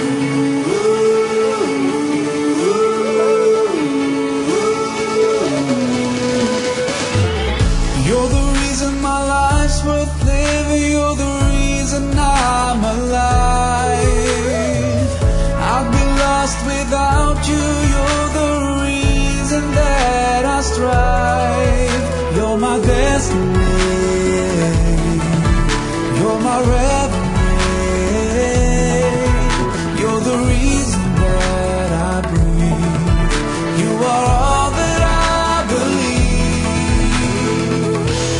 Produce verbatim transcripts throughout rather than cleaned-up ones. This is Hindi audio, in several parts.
You're the reason my life's worth living. You're the reason I'm alive. I'd be lost without you. You're the reason that I strive. You're my destiny. You're my reverie. You're the reason that I breathe. You are all that I believe.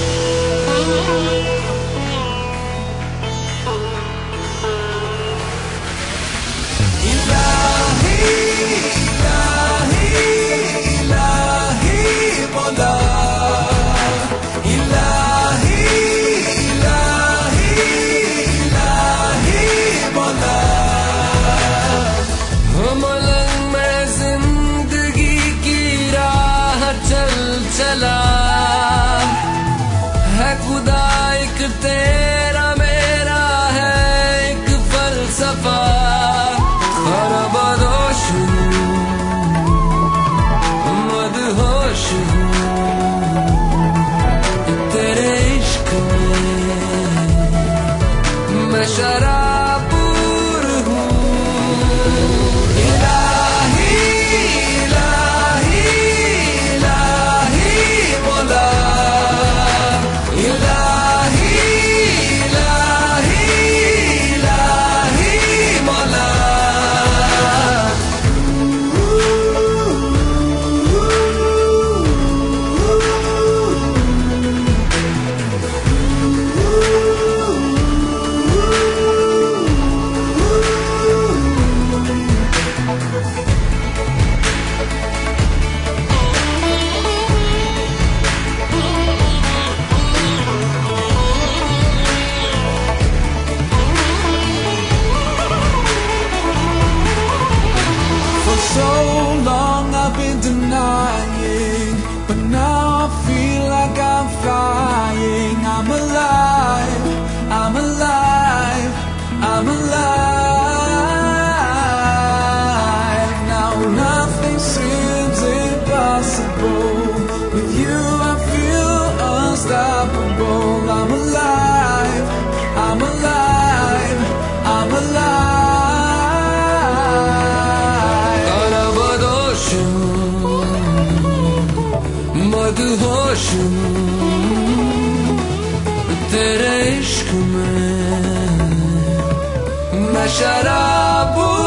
Ilahi, ilahi, ilahi, Mola. Ilahi, ilahi, ilahi, Mola. हो मलंग मैं जिंदगी की राह चल चला है खुदा एक तेरा मेरा है एक फलसफा और बदोश हूँ मदहोश हूँ तेरे इश्क में मैं शराबूर हूँ Ilahi, ilahi, ilahi, Mola. Ilahi, ilahi, ilahi, Mola. For so long I've been denying, but now I feel like I'm flying. I'm alive, I'm alive, I'm alive. Now nothing seems impossible. With you I feel unstoppable. I'm alive, I'm alive, I'm alive. और बदोश हूँ मदहोश हूँ तेरे इश्क में मैं शराबूर